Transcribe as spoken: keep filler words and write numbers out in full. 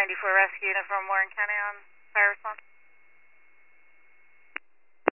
ninety-four Rescue Unit from Warren County on fire response.